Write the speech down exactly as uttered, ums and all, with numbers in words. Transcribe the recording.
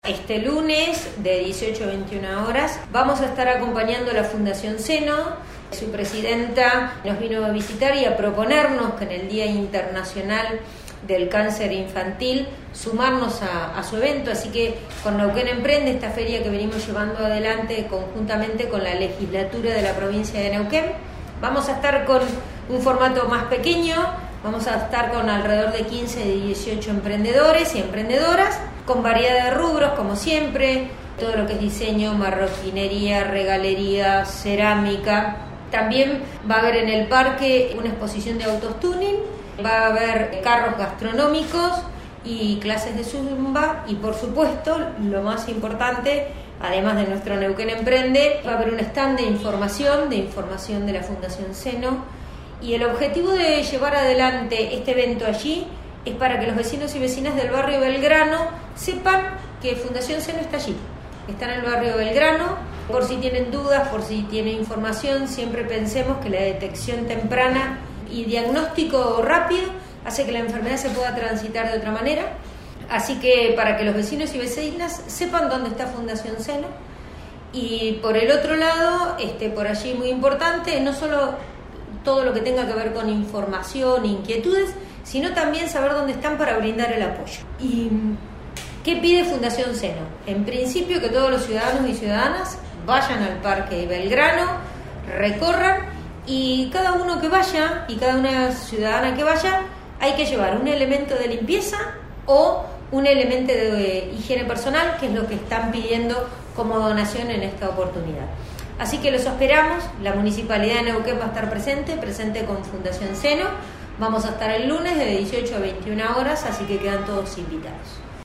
Este lunes de dieciocho a veintiuna horas vamos a estar acompañando a la Fundación Seno. Su presidenta nos vino a visitar y a proponernos que en el Día Internacional del Cáncer Infantil sumarnos a, a su evento, así que con Neuquén Emprende, esta feria que venimos llevando adelante conjuntamente con la legislatura de la provincia de Neuquén, vamos a estar con un formato más pequeño, vamos a estar con alrededor de quince de dieciocho emprendedores y emprendedoras, con variedad de rubros como siempre, todo lo que es diseño, marroquinería, regalería, cerámica. También va a haber en el parque una exposición de autos tuning, va a haber carros gastronómicos y clases de zumba, y por supuesto, lo más importante, además de nuestro Neuquén Emprende, va a haber un stand de información, de información de la Fundación Seno, y el objetivo de llevar adelante este evento allí es para que los vecinos y vecinas del barrio Belgrano sepan que Fundación Seno está allí, está en el barrio Belgrano. Por si tienen dudas, por si tienen información, siempre pensemos que la detección temprana y diagnóstico rápido hace que la enfermedad se pueda transitar de otra manera. Así que para que los vecinos y vecinas sepan dónde está Fundación Seno. Y por el otro lado, este, por allí muy importante, no solo todo lo que tenga que ver con información, inquietudes, sino también saber dónde están para brindar el apoyo. ¿Y qué pide Fundación Seno? En principio, que todos los ciudadanos y ciudadanas vayan al Parque de Belgrano, recorran, y cada uno que vaya, y cada una ciudadana que vaya, hay que llevar un elemento de limpieza o un elemento de higiene personal, que es lo que están pidiendo como donación en esta oportunidad. Así que los esperamos, la Municipalidad de Neuquén va a estar presente, presente con Fundación Seno. Vamos a estar el lunes de dieciocho a veintiuna horas, así que quedan todos invitados.